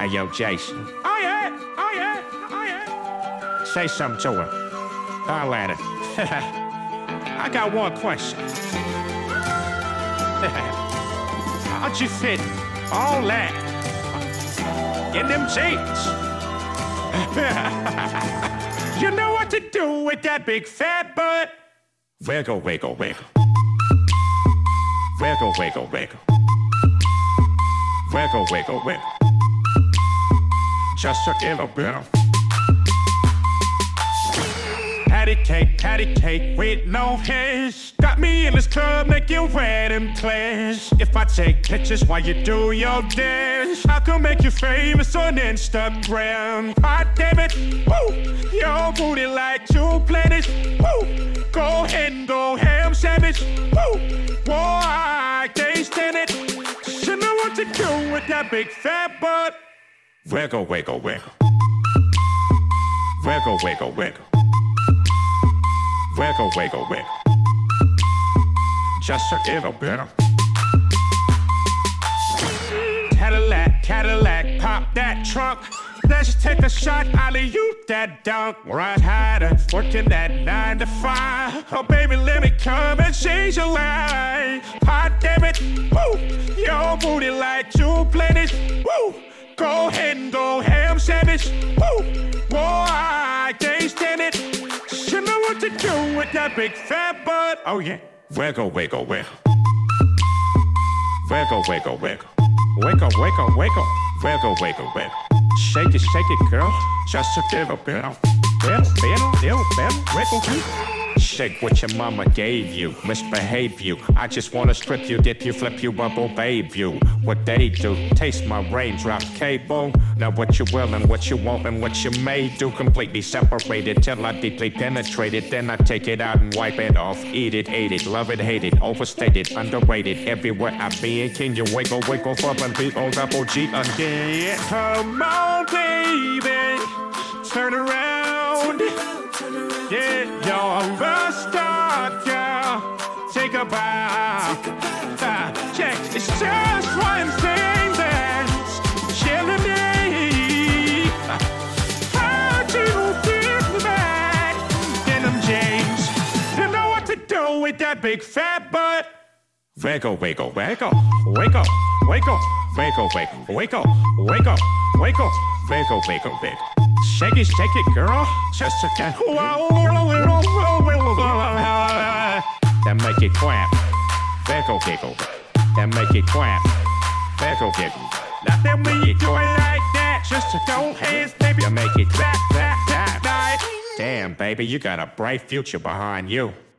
Hey, yo, Jason. Oh yeah. Say something to her. Holla at her. I got one question. How'd you fit all that in them jeans? You know what to do with that big fat butt. Wiggle, wiggle, wiggle. Wiggle, wiggle, wiggle. Wiggle, wiggle, wiggle. Just a little bit of patty cake with no hairs. Got me in this club making wedding plans. If I take pictures while you do your dance, I could make you famous on Instagram. Hot damn it, woo! Your booty like 2 planets, woo! Go ahead and go ham sandwich, woo! Whoa, I can't stand it. You know what to do with that big fat butt. Wiggle, wiggle, wiggle. Wiggle, wiggle, wiggle. Wiggle, wiggle, wiggle. Just a little bit of Cadillac, pop that trunk. Let's take a shot, alley-oop that dunk. Right hider, working that 9 to 5. Oh baby, let me come and change your life. Hot damn it, woo! Your booty like 2 planets, woo! Go ahead and go ham sandwich, woo! Whoa, I can't stand it. You know what to do with that big fat butt. Oh yeah. Wiggle, wiggle, wiggle. Wiggle, wiggle, wiggle. Wiggle, wiggle, wiggle. Wiggle, wiggle, wiggle. Shake it, girl. Just a little bit of wiggle. Shake what your mama gave you. Misbehave you. I just wanna strip you, dip you, flip you, bubble babe you. What they do, taste my raindrop cable. Now what you will and what you won't and what you may do. Completely separated till I deeply penetrate it. Then I take it out and wipe it off. Eat it, ate it, love it, hate it. Overstated, underrated. Everywhere I be, can you wiggle, wiggle, for and beat on double G again? Come on, baby, turn around. Yeah, you're a star, girl. Take a bow. Check, it's just one thing that's killing me. How'd you get back in them jeans? You know what to do with that big fat butt. Wiggle, wiggle, wiggle, wiggle, wiggle, wiggle, wiggle, wiggle, wiggle, wiggle, wiggle, wiggle, wiggle. Shake it, girl. Just a cat. That make it clap. Wiggle, wiggle. That make it clap. Wiggle, wiggle. Now then when you do it like that, just to go hands, baby. You make it clap, clap, clap, clap. Damn, baby, you got a bright future behind you.